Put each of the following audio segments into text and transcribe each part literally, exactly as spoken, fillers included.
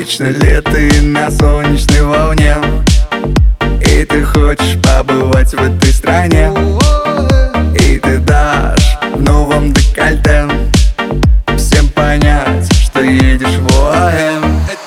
Вечно ли ты на солнечной волне, и ты хочешь побывать в этой стране, и ты дашь в новом декольте всем понять, что едешь в ОАЭ.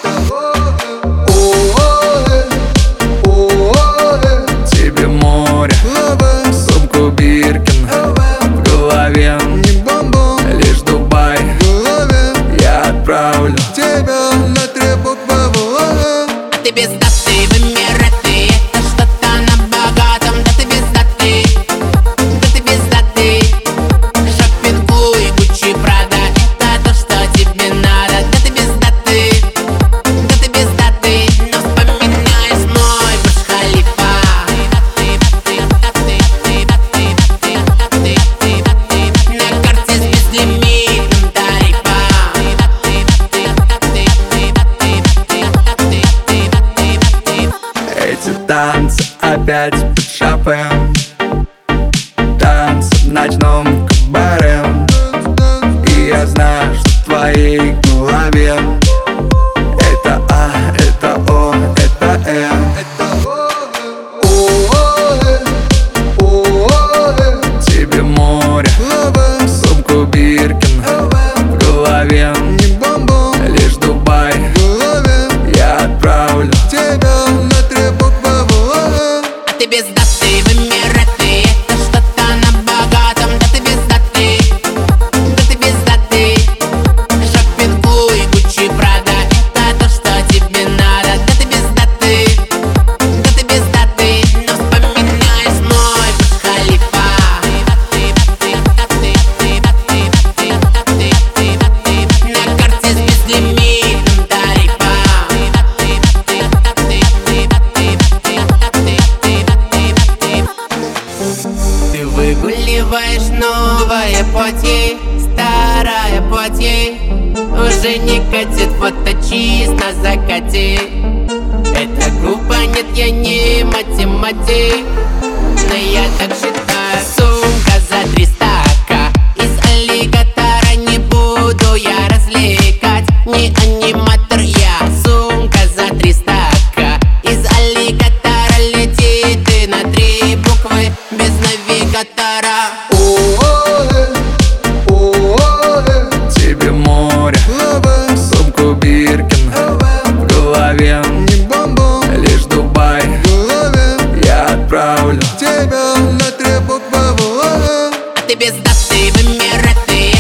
Тебе море, сумку Биркин в голове, лишь Дубай я отправлю тебя на три буквы в ОАЭ. Ты без даты в Эмираты, это что-то на богатом. Да ты без даты, да ты без даты. Шоппинг Луи, Гуччи, Прада, это то, что тебе надо. Да ты без даты, да ты без даты. Но вспоминаешь мой Бурдж-Халифа. На карте с безлимитным тарифом. Эти танцы опять под шопен, танцы в ночном кабаре. И я знаю, что в твоей голове это А, это О, это Э. Тебе море, сумку Биркин в голове, лишь Дубай я отправлю тебя на три буквы в ОАЭ. Ты без даты в Эмираты, это что-то на богатом. Да ты без даты, да ты без даты. Шоппинг Луи, Гуччи, Прада, это то, что тебе надо. Да ты без даты, да ты без даты. Но вспоминаешь мой Бурдж-Халифа. На карте с безлимитным тарифом. Ты выгуливаешь новое платье, старое платье уже не катит, фото чисто закати. Это глупо, нет, я не математик, но я так считаю. Сумка за триста ка из аллигатора, не буду я развлекать, не аниматор я. Сумка за триста ка из аллигатора, лети ты на три буквы без навигатора. Тебе море, сумку Биркин в голове, лишь Дубай я отправлю тебя на три буквы в ОАЭ. Ты без даты в Эмираты,